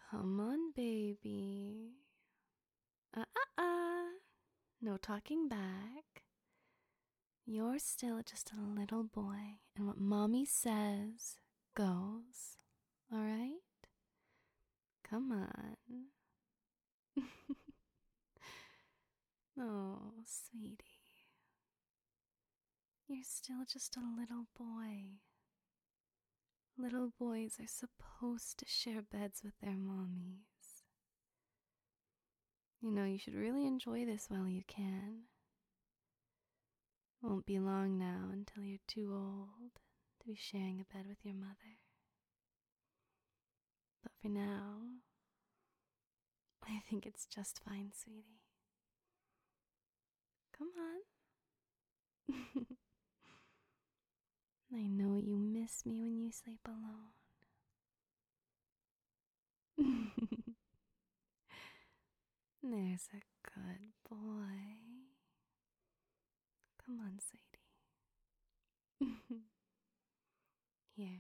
Come on, baby. Uh. No talking back. You're still just a little boy, and what mommy says goes. Alright? Come on. Oh, sweetie. You're still just a little boy. Little boys are supposed to share beds with their mommies. You know, you should really enjoy this while you can. Won't be long now until you're too old to be sharing a bed with your mother. But for now, I think it's just fine, sweetie. Come on. I know you miss me when you sleep alone. There's a good boy. Come on, sweetie. Here,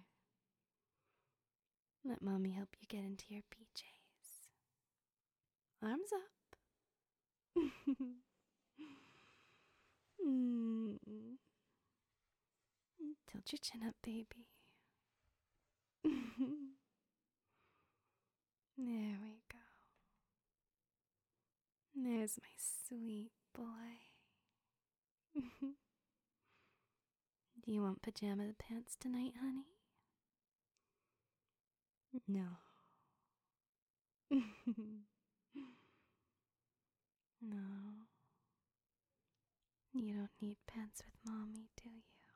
let mommy help you get into your PJs. Arms up. Mm. Tilt your chin up, baby. There we go. There's my sweet boy. Do you want pajama pants tonight, honey? No. No. You don't need pants with mommy, do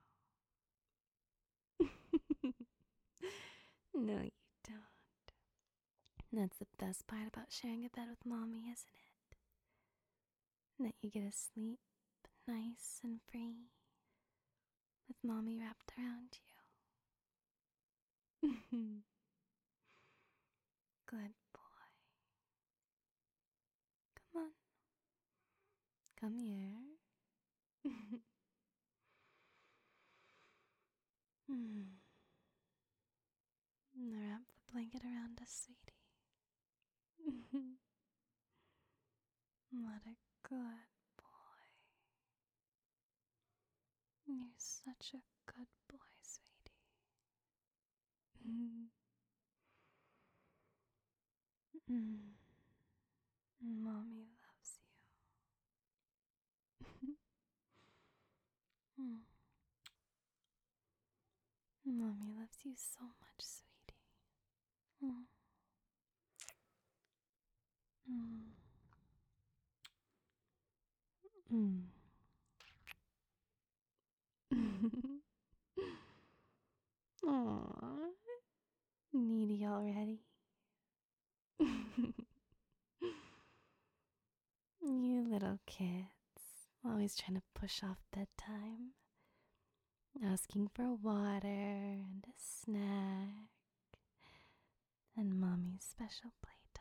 you? No, you don't. That's the best part about sharing a bed with mommy, isn't it? That you get to sleep nice and free with mommy wrapped around you. Good boy. Come on. Come here. Wrap the blanket around us, sweetie. What a good boy. You're such a good boy, sweetie. Mommy loves you. Mommy loves you so much, sweetie. Mm. Mm. Mm. Aww, needy already. You little kids, always trying to push off bedtime, asking for water and a snack, and mommy's special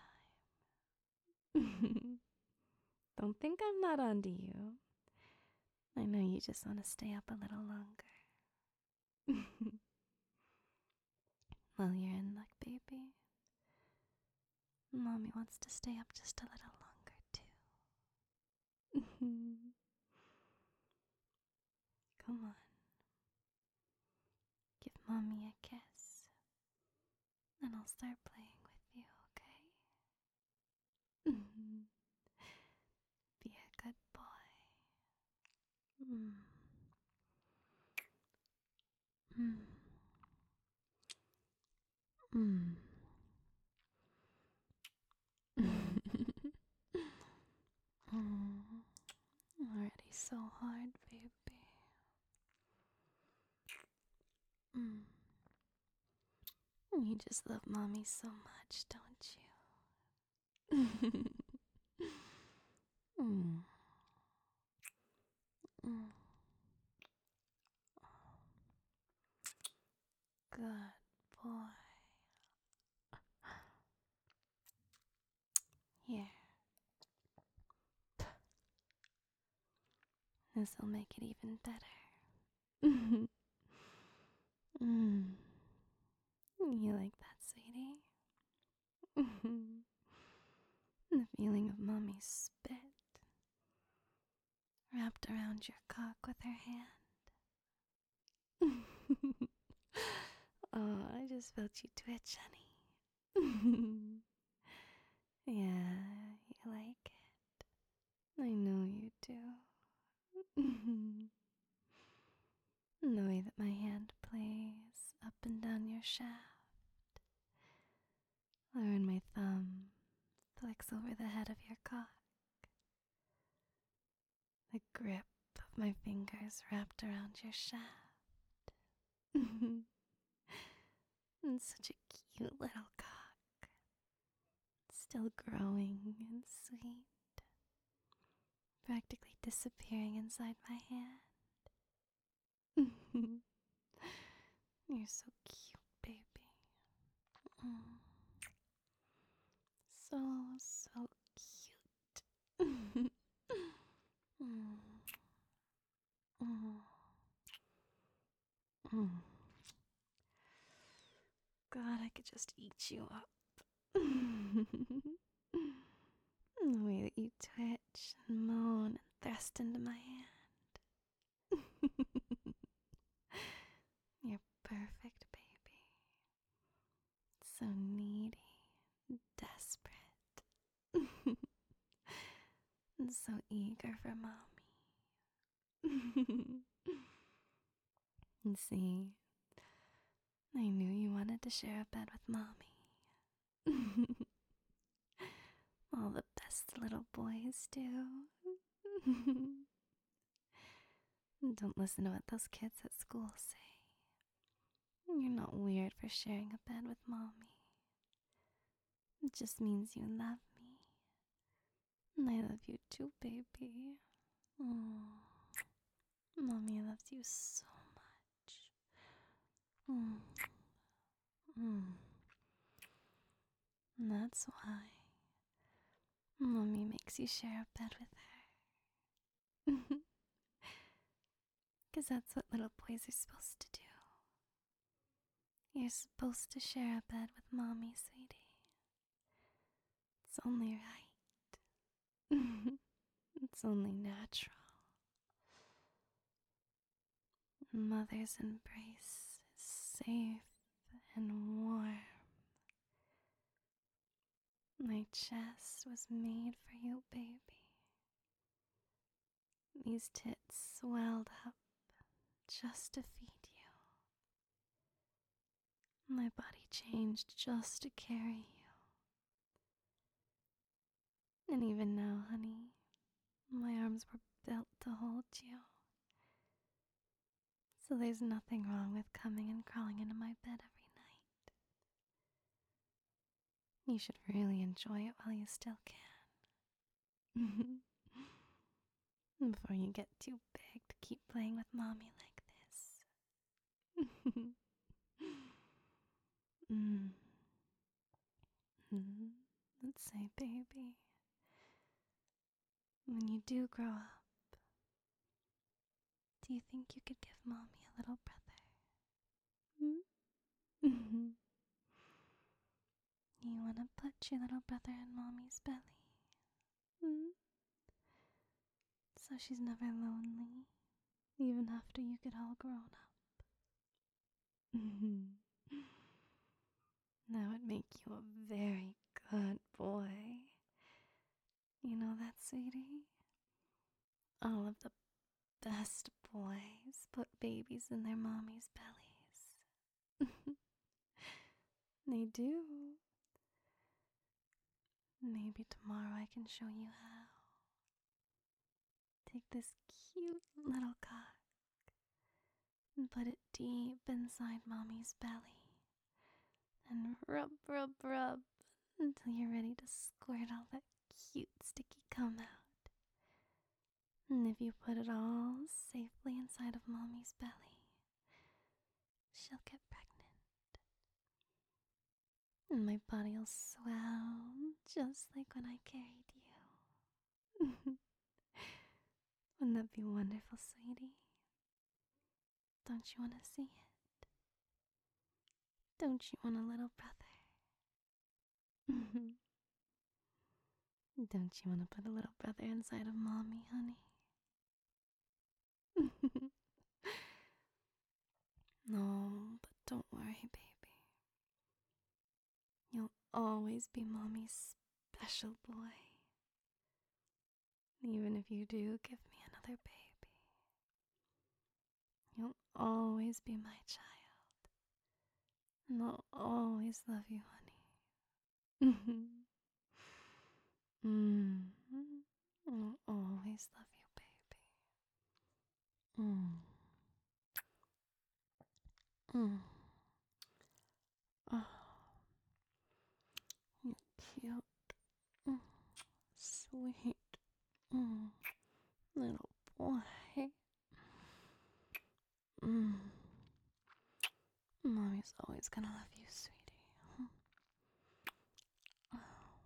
playtime. Don't think I'm not onto you. I know you just want to stay up a little longer. Well, you're in luck, baby. Mommy wants to stay up just a little longer, too. Come on. Give mommy a kiss, and I'll start playing with you, okay? Be a good boy. Mm. Mm. Mm. Mm. Already so hard, baby. Mm. You just love mommy so much, don't you? Mm. Mm. Good boy. Here, this'll make it even better. Mm. You like that, sweetie? The feeling of mommy's spit wrapped around your cock with her hand. Oh, I just felt you twitch, honey. Yeah, you like it. I know you do. The way that my hand plays up and down your shaft, or when my thumb flicks over the head of your cock. The grip of my fingers wrapped around your shaft. And such a cute little cock, still growing and sweet, practically disappearing inside my hand. You're so cute, baby. Mm. So, so cute. Mm. Mm. Mm. God, I could just eat you up. The way that you twitch and moan and thrust into my hand. You're perfect, baby. So needy, desperate, and so eager for mommy. And see, I knew you wanted to share a bed with mommy. All the best little boys do. Don't listen to what those kids at school say. You're not weird for sharing a bed with mommy. It just means you love me. And I love you too, baby. Oh, mommy loves you so much. Mm. Mm. And that's why mommy makes you share a bed with her. 'Cause that's what little boys are supposed to do. You're supposed to share a bed with mommy, sweetie. It's only right. It's only natural. Mother's embrace is safe and warm. My chest was made for you, baby. These tits swelled up just to feed you. My body changed just to carry you. And even now, honey, my arms were built to hold you. So there's nothing wrong with coming and crawling into my bed every night. You should really enjoy it while you still can. Before you get too big to keep playing with mommy like this. mm. Mm. Let's say, baby, when you do grow up, do you think you could give mommy a little brother? Mm? You want to put your little brother in mommy's belly? Mm? So she's never lonely, even after you get all grown up. That would make you a very good boy. You know that, sweetie? All of the best boys put babies in their mommy's bellies. They do. Maybe tomorrow I can show you how. Take this cute little cock and put it deep inside mommy's belly and rub, rub, rub until you're ready to squirt all that cute sticky cum out. And if you put it all safely inside of mommy's belly, she'll get pregnant. And my body'll swell just like when I carried you. Wouldn't that be wonderful, sweetie? Don't you want to see it? Don't you want a little brother? Don't you want to put a little brother inside of mommy, honey? No, but don't worry, baby. You'll always be mommy's special boy. Even if you do give me another baby, you'll always be my child. And I'll always love you, honey. I'll always love you, baby. Oh, you cute, mm, sweet, little boy. Mommy's always gonna love you, sweetie. Oh.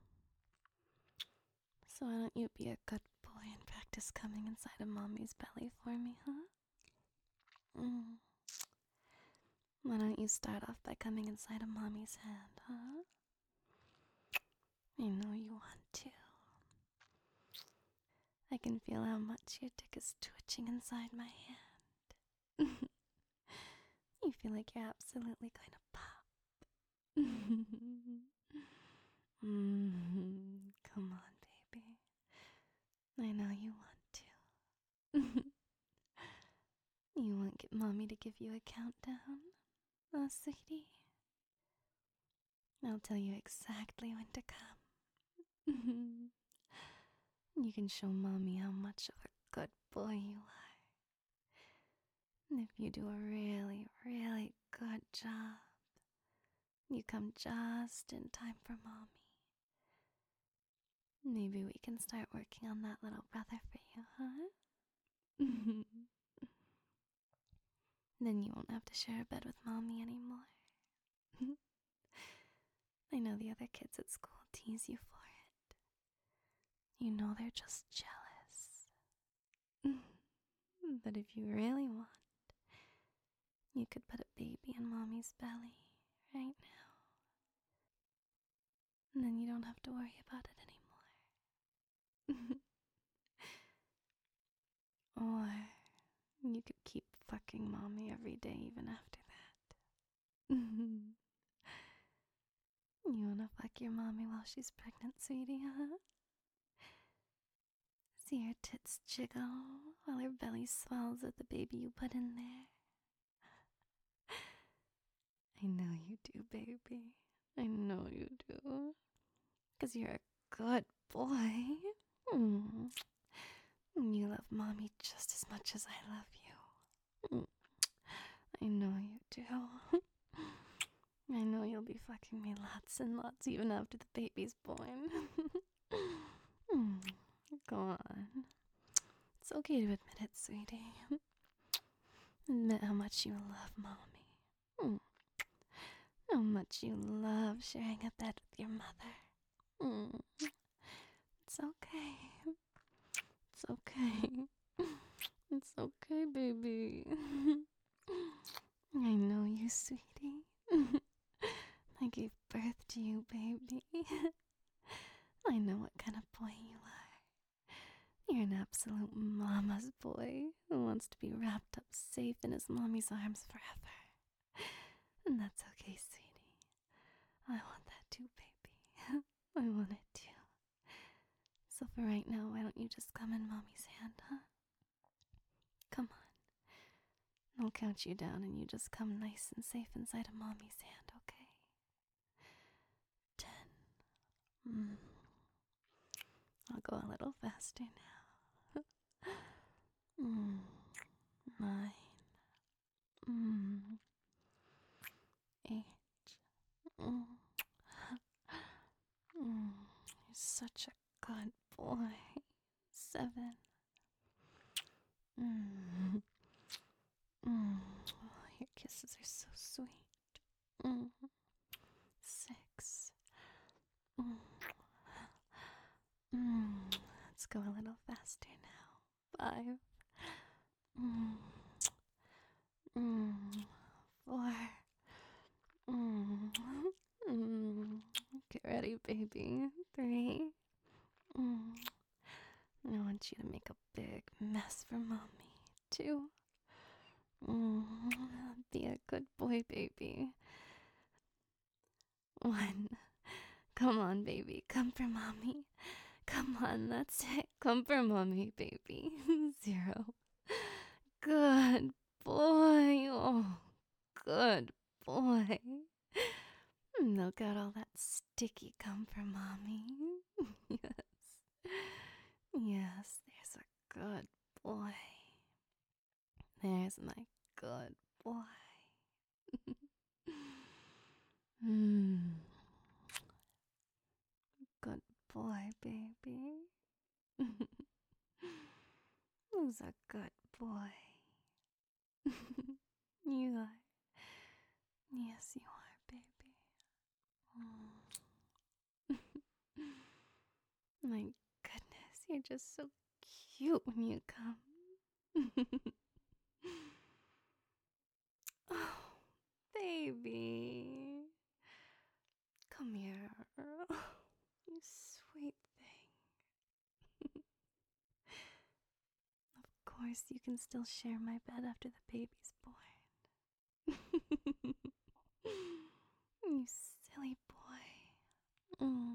So why don't you be a good boy and practice coming inside of mommy's belly for me, huh? Why don't you start off by coming inside of mommy's hand, huh? I know you want to. I can feel how much your dick is twitching inside my hand. You feel like you're absolutely going to pop. Come on, baby. I know you want to. You want mommy to give you a countdown? Oh, sweetie. I'll tell you exactly when to come. You can show mommy how much of a good boy you are. And if you do a really, really good job, you come just in time for mommy. Maybe we can start working on that little brother for you, huh? Then you won't have to share a bed with mommy anymore. I know the other kids at school tease you for it. You know they're just jealous. But if you really want, you could put a baby in mommy's belly right now. And then you don't have to worry about it anymore. Or you could keep fucking mommy every day even after that. You wanna fuck your mommy while she's pregnant, sweetie, huh? See her tits jiggle while her belly swells with the baby you put in there. I know you do, baby. I know you do. 'Cause you're a good boy. You love mommy just as much as I love you. I know you do. I know you'll be fucking me lots and lots even after the baby's born. Go on. It's okay to admit it, sweetie. Admit how much you love mommy. How much you love sharing a bed with your mother. It's okay. It's okay. It's okay, baby. I know you, sweetie. I gave birth to you, baby. I know what kind of boy you are. You're an absolute mama's boy who wants to be wrapped up safe in his mommy's arms forever. And that's okay, sweetie. I want that too, baby. I want it too. So for right now, why don't you just come in mommy's hand, huh? Come on. I'll count you down and you just come nice and safe inside of mommy's hand, okay? 10. I'll go a little faster now. 9. 8. You're such a good boy. 7. Your kisses are so sweet. 6. Let's go a little faster now. 5. 4. Get Ready, baby? 3. Mm. I want you to make a big mess for mommy. 2. Mm. Be a good boy, baby. 1. Come on, baby. Come for mommy. Come on, that's it. Come for mommy, baby. 0. Good boy. Oh, good boy. Milk out all that sticky cum for mommy. Yes. Yes, there's a good boy. There's my good boy. Hmm. Good boy, baby. Who's a good boy? You are. Yes, you are, baby. My goodness, you're just so cute when you come. Oh, baby. Come here. You sweet thing. Of course, you can still share my bed after the baby's born. You silly boy. Mm.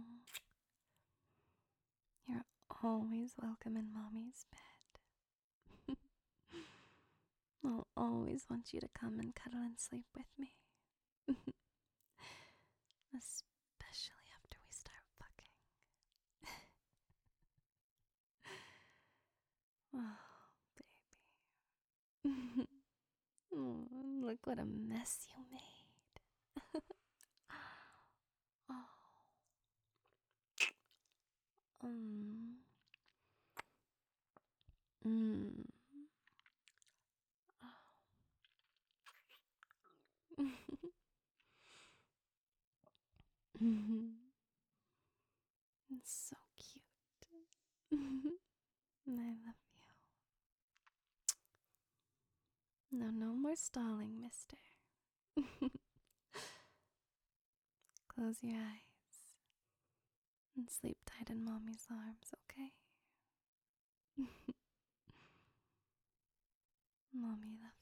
You're always welcome in Mommy's bed. I'll always want you to come and cuddle and sleep with me. Especially after we start fucking. Oh, baby. Oh, look what a mess you made. Oh. Mm. Mm. It's so cute. I love you. No, no more stalling, mister. Close your eyes and sleep tight in mommy's arms, okay? Mommy loves